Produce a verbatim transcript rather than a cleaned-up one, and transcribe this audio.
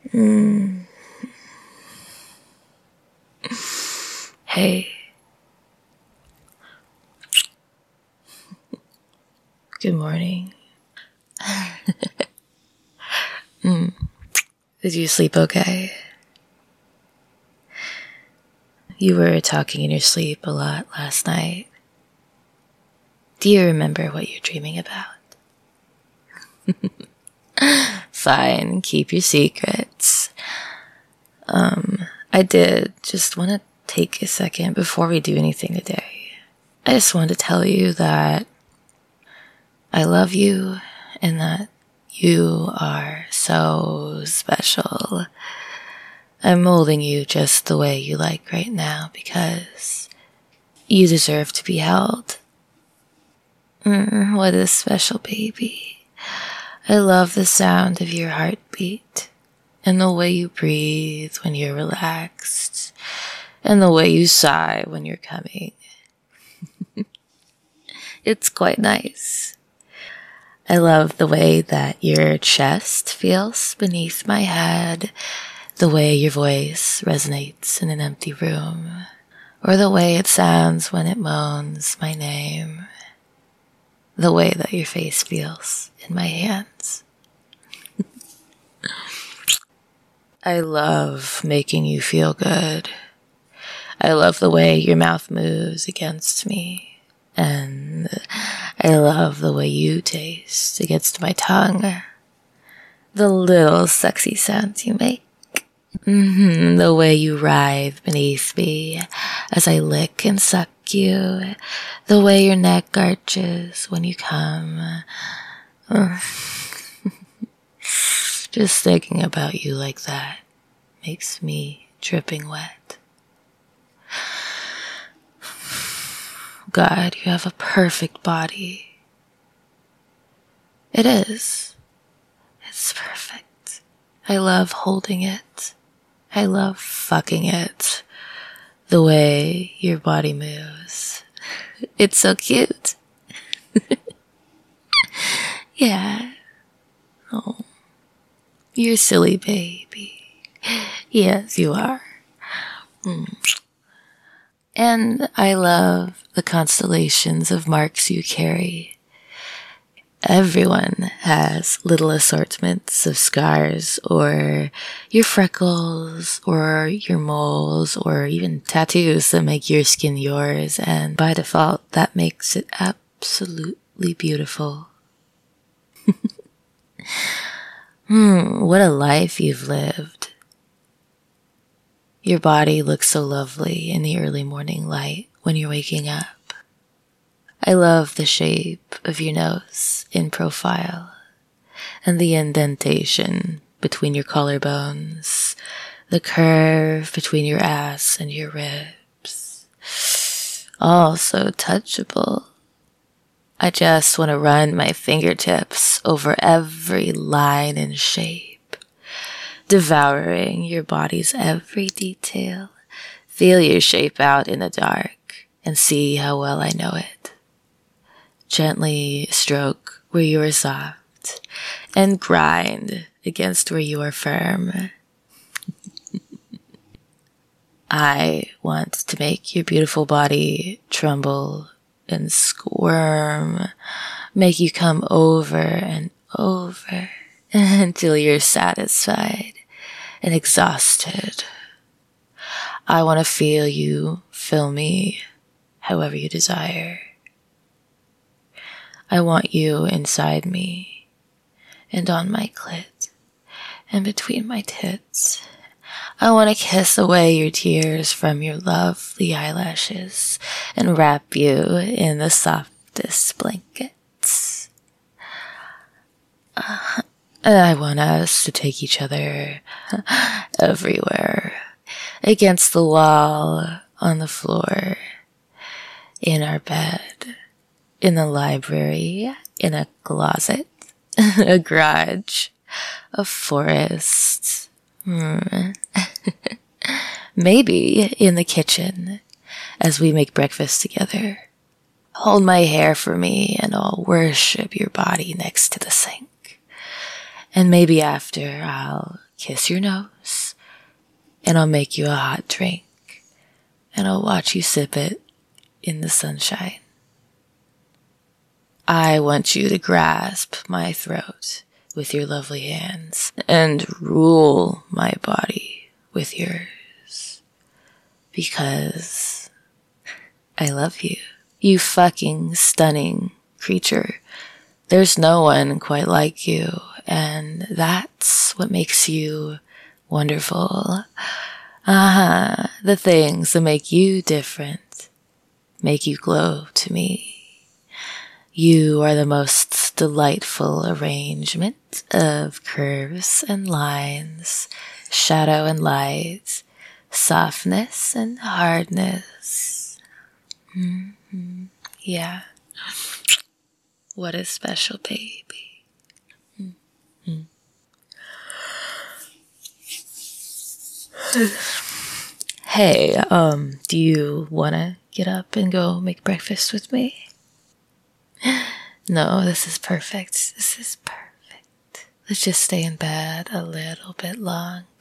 Mm. Hey. Good morning. mm. Did you sleep okay? You were talking in your sleep a lot last night. Do you remember what you're dreaming about? Fine, keep your secrets. Um, I did just want to take a second before we do anything today. I just wanted to tell you that I love you and that you are so special. I'm molding you just the way you like right now because you deserve to be held. Mm, what a special baby. I love the sound of your heartbeat and the way you breathe when you're relaxed and the way you sigh when you're coming. It's quite nice. I love the way that your chest feels beneath my head, the way your voice resonates in an empty room, or the way it sounds when it moans my name, the way that your face feels in my hands. I love making you feel good. I love the way your mouth moves against me, and I love the way you taste against my tongue, the little sexy sounds you make. Mm-hmm, the way you writhe beneath me as I lick and suck you, the way your neck arches when you come. Just thinking about you like that makes me dripping wet. God, you have a perfect body. It is. It's perfect. I love holding it. I love fucking it. The way your body moves. It's so cute. Yeah. Oh. You're a silly baby. Yes, you are. Mm. And I love the constellations of marks you carry. Everyone has little assortments of scars, or your freckles, or your moles, or even tattoos that make your skin yours, and by default, that makes it absolutely beautiful. Hmm, what a life you've lived. Your body looks so lovely in the early morning light when you're waking up. I love the shape of your nose in profile and the indentation between your collarbones, the curve between your ass and your ribs. All so touchable. I just want to run my fingertips over every line and shape, devouring your body's every detail. Feel your shape out in the dark and see how well I know it. Gently stroke where you are soft and grind against where you are firm. I want to make your beautiful body tremble and squirm, make you come over and over until you're satisfied and exhausted. I want to feel you fill me however you desire. I want you inside me and on my clit and between my tits. I want to kiss away your tears from your lovely eyelashes and wrap you in the softest blankets. Uh, I want us to take each other everywhere, against the wall, on the floor, in our bed, in the library, in a closet, a garage, a forest, hmm. Maybe in the kitchen as we make breakfast together. Hold my hair for me and I'll worship your body next to the sink. And maybe after I'll kiss your nose, and I'll make you a hot drink, and I'll watch you sip it in the sunshine. I want you to grasp my throat with your lovely hands and rule my body with yours, because I love you. You fucking stunning creature. There's no one quite like you, and that's what makes you wonderful. Uh-huh. The things that make you different make you glow to me. You are the most delightful arrangement of curves and lines, shadow and light, softness and hardness. Mm-hmm. Yeah. What a special baby. Mm-hmm. Hey, um, do you want to get up and go make breakfast with me? No, this is perfect. This is perfect. Let's just stay in bed a little bit longer.